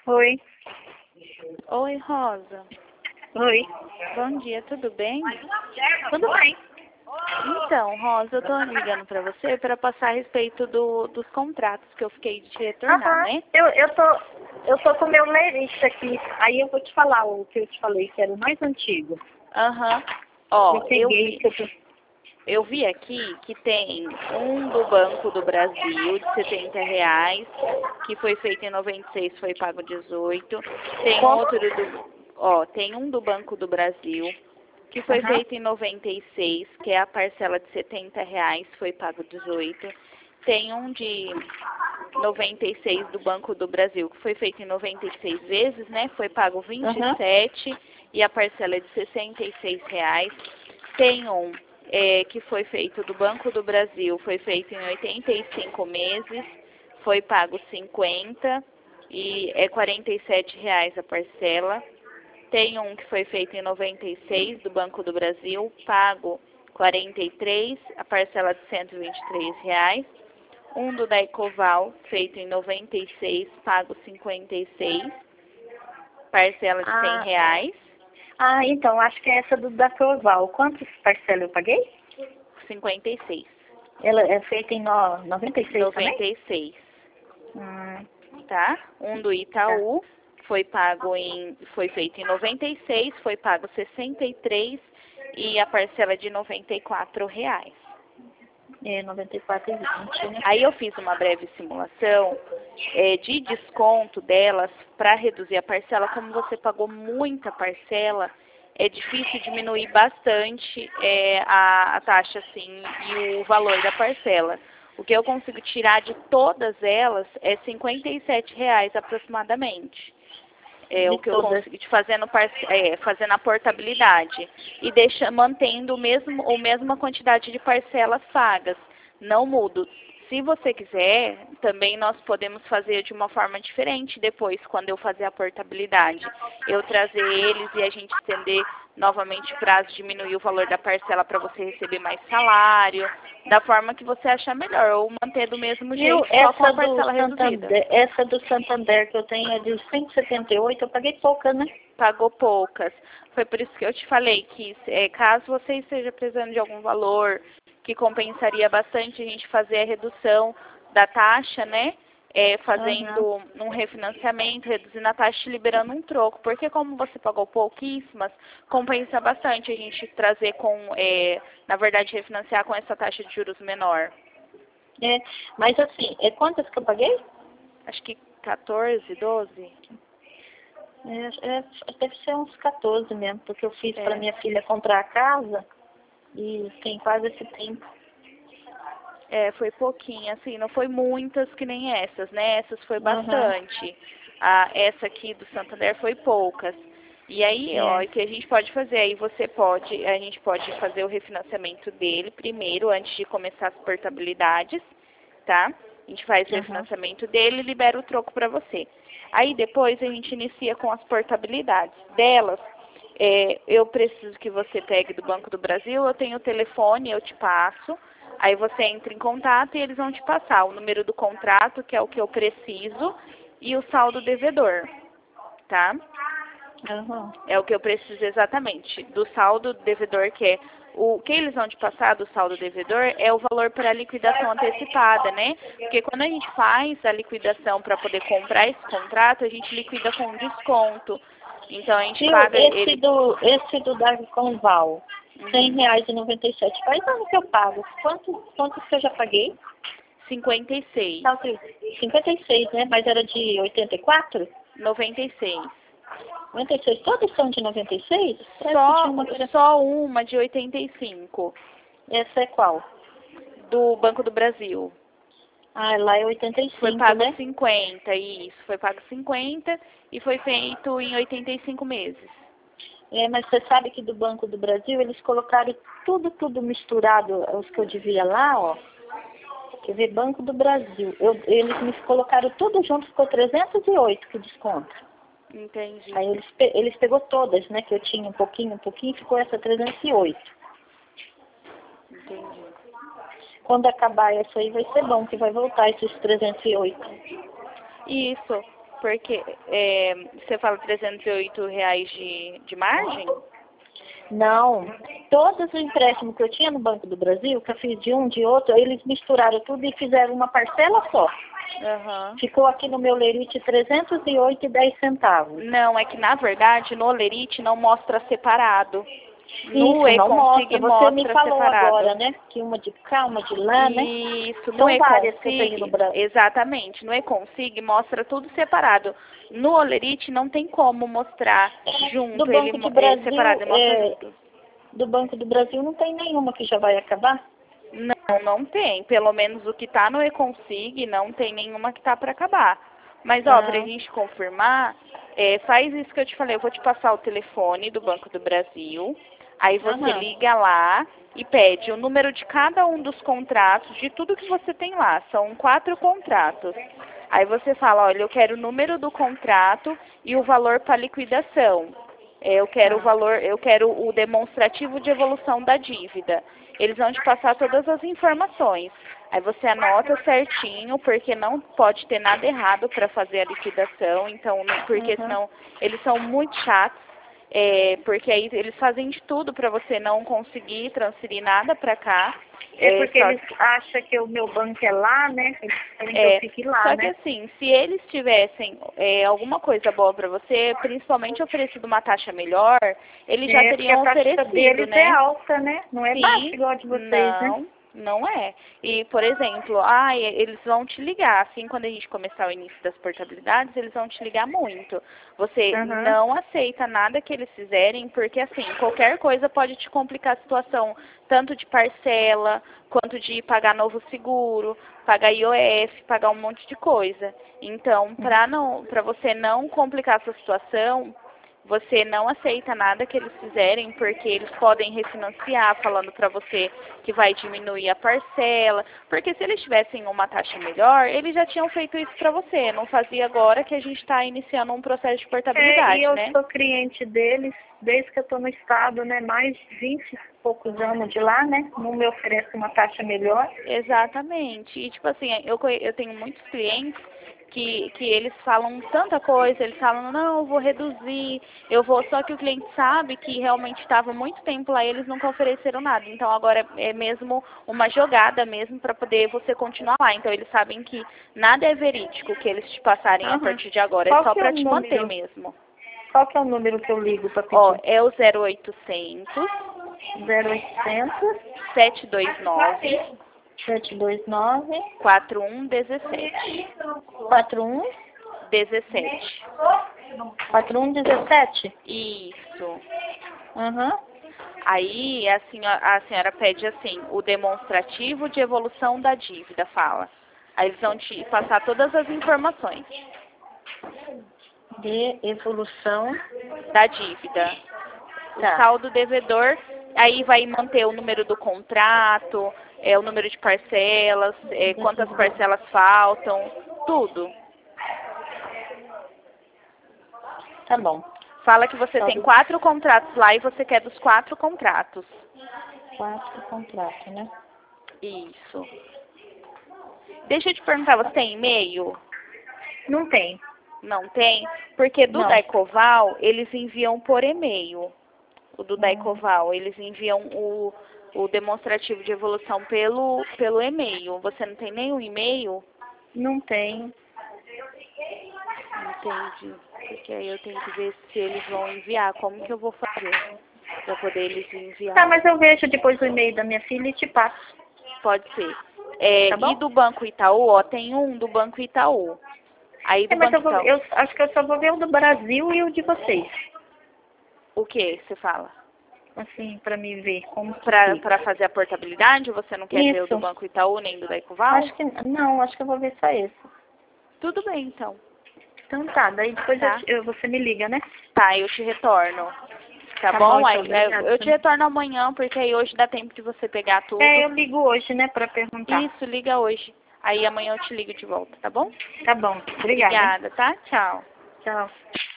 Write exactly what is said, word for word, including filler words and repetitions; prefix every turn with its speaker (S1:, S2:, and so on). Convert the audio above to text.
S1: Oi.
S2: Oi, Rosa.
S1: Oi.
S2: Bom dia, tudo bem?
S1: Tudo bem?
S2: Então, Rosa, eu tô ligando pra você para passar a respeito do, dos contratos que eu fiquei de te retornar,
S1: Aham.
S2: né?
S1: Eu, eu tô, eu tô com o meu lerista aqui. Aí eu vou te falar o que eu te falei, que era o mais antigo.
S2: Aham. Ó,
S1: Eu
S2: eu
S1: peguei
S2: vi,
S1: que eu tô...
S2: eu vi aqui que tem um do Banco do Brasil de setenta reais, que foi feito em noventa e seis, foi pago dezoito. Tem
S1: Como?
S2: outro do, ó, tem um do Banco do Brasil, que foi
S1: Aham.
S2: feito em noventa e seis, que é a parcela de setenta reais, foi pago dezoito. Tem um de noventa e seis do Banco do Brasil, que foi feito em noventa e seis vezes, né? Foi pago vinte e sete
S1: Aham.
S2: e a parcela é de sessenta e seis reais. Tem um é, que foi feito do Banco do Brasil, foi feito em oitenta e cinco meses, foi pago cinquenta e é quarenta e sete reais a parcela. Tem um que foi feito em noventa e seis do Banco do Brasil, pago quarenta e três, a parcela de cento e vinte e três reais. Um do Daicoval, feito em noventa e seis, pago cinquenta e seis, parcela de cem
S1: Ah,
S2: reais.
S1: ah, então, acho que é essa do da Proval. Quantas parcelas eu paguei?
S2: cinquenta e seis.
S1: Ela é feita em no, noventa e seis também?
S2: noventa e seis,
S1: Hum,
S2: tá? Um do
S1: tá.
S2: Itaú, foi pago em, foi feito em noventa e seis, foi pago sessenta e três e a parcela de noventa e quatro reais.
S1: É noventa e quatro e vinte, né?
S2: Aí eu fiz uma breve simulação é, de desconto delas para reduzir a parcela. Como você pagou muita parcela, é difícil diminuir bastante é, a, a taxa assim e o valor da parcela. O que eu consigo tirar de todas elas é cinquenta e sete reais aproximadamente. É
S1: De
S2: o que eu
S1: todas.
S2: consegui te fazendo, parce- é, fazendo a portabilidade e deixa, mantendo o mesmo, a mesma quantidade de parcelas pagas. Não mudo. Se você quiser, também nós podemos fazer de uma forma diferente depois, quando eu fazer a portabilidade. Eu trazer eles e a gente estender novamente o prazo, diminuir o valor da parcela para você receber mais salário, da forma que você achar melhor, ou manter do mesmo
S1: Viu?
S2: jeito, só com
S1: Essa
S2: a
S1: do
S2: parcela reduzida.
S1: Santander, essa do Santander que eu tenho é de cento e setenta e oito, eu paguei pouca, né?
S2: Pagou poucas. Foi por isso que eu te falei que é, caso você esteja precisando de algum valor que compensaria bastante a gente fazer a redução da taxa, né? É,
S1: Aham.
S2: fazendo um refinanciamento, reduzindo a taxa e liberando um troco. Porque como você pagou pouquíssimas, compensa bastante a gente trazer com, é, na verdade, refinanciar com essa taxa de juros menor.
S1: É, mas assim, é quantas que eu paguei?
S2: Acho que quatorze, doze?
S1: É, é, deve ser uns quatorze mesmo, porque eu fiz para
S2: É.
S1: minha filha comprar a casa e tem quase esse tempo.
S2: É, foi pouquinho, assim, não foi muitas que nem essas, né? Essas foi
S1: Aham.
S2: bastante. A, essa aqui do Santander foi poucas. E aí, ó,
S1: É.
S2: o que a gente pode fazer? Aí você pode, a gente pode fazer o refinanciamento dele primeiro, antes de começar as portabilidades, tá? A gente faz o
S1: Aham.
S2: refinanciamento dele e libera o troco para você. Aí depois a gente inicia com as portabilidades delas. É, eu preciso que você pegue do Banco do Brasil, eu tenho o telefone, eu te passo. Aí você entra em contato e eles vão te passar o número do contrato, que é o que eu preciso, e o saldo devedor, tá?
S1: Aham.
S2: É o que eu preciso exatamente. Do saldo devedor, que é o que eles vão te passar do saldo devedor, é o valor para a liquidação antecipada, né? Porque quando a gente faz a liquidação para poder comprar esse contrato, a gente liquida com desconto. Então a gente
S1: Viu?
S2: paga
S1: Esse
S2: ele.
S1: do, esse do Dark Conval, cem
S2: Uhum.
S1: reais e noventa e sete. Faz ano que eu pago. Quanto, quanto que eu já paguei?
S2: cinquenta e seis.
S1: Tá, ok. cinquenta e seis, né? Mas era de oitenta e quatro?
S2: noventa e seis.
S1: noventa e seis. Todas são de noventa e seis? Parece que tinha
S2: Só,
S1: uma que era...
S2: só uma de oitenta e cinco,
S1: Essa é qual?
S2: do Banco do Brasil.
S1: Ah, lá é oitenta e
S2: Foi
S1: cinco,
S2: pago
S1: né?
S2: cinquenta, isso. Foi pago cinquenta e foi feito em oitenta e cinco meses.
S1: É, mas você sabe que do Banco do Brasil eles colocaram tudo, tudo misturado, os que eu devia lá, ó. Quer ver, Banco do Brasil. Eu, eles me colocaram tudo junto, ficou trezentos e oito que desconto.
S2: Entendi,
S1: Aí eles, pe- eles pegou todas, né, que eu tinha um pouquinho, um pouquinho, ficou essa trezentos e oito.
S2: entendi.
S1: Quando acabar essa aí vai ser bom, que vai voltar esses trezentos e oito.
S2: Isso. Porque é, você fala trezentos e oito reais de, de margem?
S1: Não, todos os empréstimos que eu tinha no Banco do Brasil, que eu fiz de um, de outro, eles misturaram tudo e fizeram uma parcela só.
S2: Uhum.
S1: Ficou aqui no meu Lerite trezentos e oito e dez centavos.
S2: Não, é que na verdade no Lerite não mostra separado. No
S1: Isso, não mostra.
S2: Econsig
S1: Você me
S2: mostra
S1: falou
S2: separado.
S1: agora, né? Que uma de cá, uma de lá, né?
S2: Isso, no
S1: São várias que eu tenho no
S2: Econsig,
S1: Brasil.
S2: exatamente, no Econsig mostra tudo separado. No Olerite não tem como mostrar junto,
S1: Do Banco
S2: ele
S1: do
S2: é
S1: Brasil,
S2: separado, ele mostra
S1: é,
S2: junto.
S1: do Banco do Brasil não tem nenhuma que já vai acabar?
S2: Não, não tem. Pelo menos o que está no Econsig não tem nenhuma que está para acabar. Mas, ó, para a
S1: Ah,
S2: gente confirmar, é, faz isso que eu te falei. Eu vou te passar o telefone do Banco do Brasil. Aí você
S1: aham.
S2: liga lá e pede o número de cada um dos contratos, de tudo que você tem lá. São quatro contratos. Aí você fala, olha, eu quero o número do contrato e o valor para liquidação. É, Eu quero o
S1: Tá.
S2: valor, eu quero o demonstrativo de evolução da dívida. Eles vão te passar todas as informações. Aí você anota certinho, porque não pode ter nada errado para fazer a liquidação. Então, não- porque
S1: Uhum.
S2: senão eles são muito chatos, é, porque aí eles fazem de tudo para você não conseguir transferir nada para cá.
S1: É
S2: É,
S1: porque
S2: só
S1: eles acham que o meu banco é lá, né? Eles querem que
S2: é,
S1: eu fique lá,
S2: só que
S1: né?
S2: assim, se eles tivessem é, alguma coisa boa para você, principalmente oferecido uma taxa melhor, eles já
S1: É, porque a
S2: teriam
S1: taxa
S2: oferecido,
S1: deles é
S2: né?
S1: alta, né? Não é baixa
S2: Sim,
S1: igual a de vocês, né?
S2: não, não é. E, por exemplo, ah, eles vão te ligar, assim, quando a gente começar o início das portabilidades, eles vão te ligar muito. Você
S1: Aham.
S2: não aceita nada que eles fizerem, porque, assim, qualquer coisa pode te complicar a situação, tanto de parcela, quanto de pagar novo seguro, pagar I O F, pagar um monte de coisa. Então, para não, para você não complicar a sua situação, você não aceita nada que eles fizerem, porque eles podem refinanciar, falando para você que vai diminuir a parcela. Porque se eles tivessem uma taxa melhor, eles já tinham feito isso para você. Não fazia agora que a gente está iniciando um processo de
S1: É, e
S2: portabilidade,
S1: eu
S2: né?
S1: sou cliente deles desde que eu estou no estado, né? Mais de vinte e poucos anos de lá, né? Não me oferece uma taxa melhor.
S2: Exatamente. E, tipo assim, eu, conhe- eu tenho muitos clientes que, que eles falam tanta coisa, eles falam, não, eu vou reduzir, eu vou, só que o cliente sabe que realmente estava muito tempo lá e eles nunca ofereceram nada. Então agora é mesmo uma jogada mesmo para poder você continuar lá. Então eles sabem que nada é verídico que eles te passarem a
S1: Aham.
S2: partir de agora, é
S1: Qual
S2: só
S1: que é o
S2: para te manter
S1: número?
S2: mesmo.
S1: Qual que é o número que eu ligo para
S2: Ó,
S1: pedir?
S2: é o zero oitocentos,
S1: zero oitocentos,
S2: sete dois nove,
S1: sete dois nove,
S2: quatro um um sete.
S1: quatro um,
S2: dezessete.
S1: quatro um dezessete.
S2: Isso.
S1: Aham.
S2: Aí a senhora, a senhora pede assim, o demonstrativo de evolução da dívida, fala. Aí eles vão te passar todas as informações
S1: De evolução.
S2: da dívida. O
S1: Tá.
S2: saldo devedor, aí vai manter o número do contrato, é, o número de parcelas, é, quantas parcelas faltam, tudo.
S1: Tá bom.
S2: Fala que você tem quatro contratos lá e você quer dos quatro contratos.
S1: Quatro contratos, né?
S2: Isso. Deixa eu te perguntar, você tem e-mail?
S1: Não tem.
S2: Não tem? Porque do
S1: Não.
S2: Daicoval, eles enviam por e-mail. O do
S1: Hum.
S2: Daicoval, eles enviam o, o demonstrativo de evolução pelo, pelo e-mail. Você não tem nenhum e-mail?
S1: Não tem.
S2: Entendi. Porque aí eu tenho que ver se eles vão enviar. Como que eu vou fazer para poder eles enviar?
S1: Tá, mas eu vejo depois o e-mail da minha filha e te passo.
S2: Pode ser. É,
S1: Tá bom?
S2: e do Banco Itaú, ó, tem um do Banco Itaú. Aí do
S1: É, mas
S2: Banco
S1: eu, vou,
S2: Itaú,
S1: eu acho que eu só vou ver o do Brasil e o de vocês.
S2: o que você fala?
S1: Assim, pra me ver como que
S2: Para
S1: fica.
S2: para fazer a portabilidade, você não quer ver o do
S1: Isso.
S2: Banco Itaú nem do Daicoval?
S1: Acho que não, acho que eu vou ver só esse.
S2: Tudo bem, então.
S1: Então tá, daí depois
S2: Tá.
S1: eu te- eu, você me liga, né?
S2: Tá, eu te retorno. Tá,
S1: Tá
S2: bom?
S1: bom,
S2: Aí,
S1: então,
S2: é,
S1: obrigada.
S2: eu te retorno amanhã, porque aí hoje dá tempo de você pegar tudo.
S1: É, eu ligo hoje, né, pra perguntar.
S2: Isso, liga hoje. Aí amanhã eu te ligo de volta, tá bom?
S1: Tá bom, obrigada.
S2: Obrigada, tá? Tchau.
S1: Tchau.